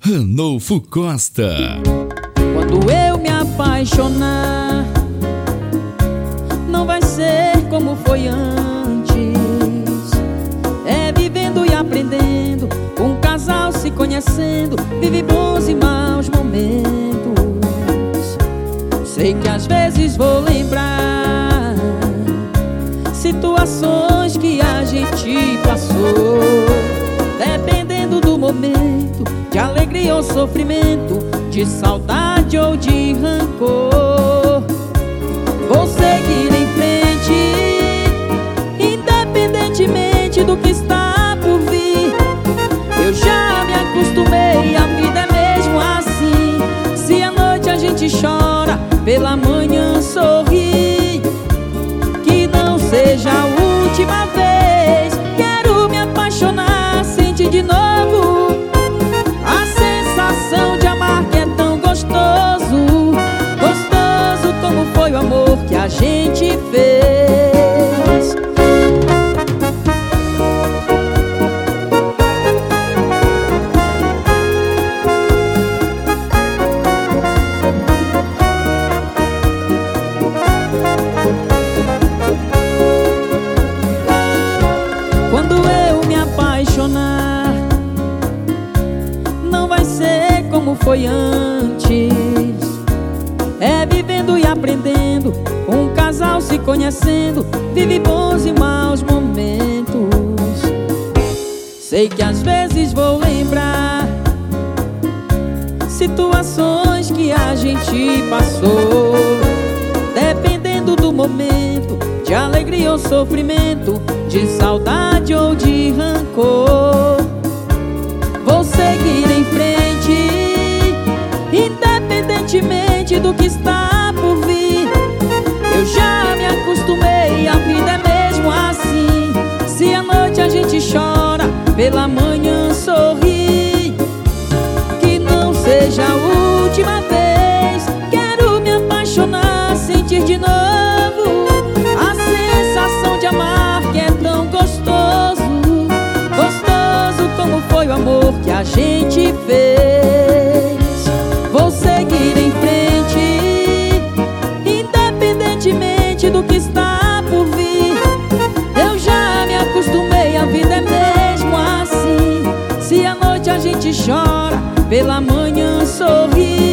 Ranulfo Costa. Quando eu me apaixonar, não vai ser como foi antes. É vivendo e aprendendo, um casal se conhecendo, vive bons e maus momentos. Sei que às vezes vou lembrar situações que a gente passou, dependendo do momento, de alegria ou sofrimento, de saudade ou de rancor. Vou seguir em frente, independentemente do que está por vir. Eu já me acostumei, a vida é mesmo assim. Se à noite a gente chora, pela manhã sorri. Que não seja a última vez. Quero me apaixonar, sentir de novo a sensação de amar que é tão gostoso. Gostoso como foi o amor que a gente fez. Quando eu me apaixonar, não vai ser como foi antes. É vivendo e aprendendo, um casal se conhecendo, vive bons e maus momentos. Sei que às vezes vou lembrar situações que a gente passou, dependendo do momento, de alegria ou sofrimento, de saudade ou de rancor. Vou seguir em frente, independentemente do que está por vir. Eu já me acostumei, a vida é mesmo assim. Se à noite a gente chora, pela manhã sorri. Que não seja a última vez. Quero me apaixonar, sentir de novo a sensação de amar que é tão gostoso. Gostoso como foi o amor que a gente fez. Vou seguir em frente, independentemente do que está por vir. Eu já me acostumei, a vida é mesmo assim. Se à noite a gente chora, pela manhã sorri.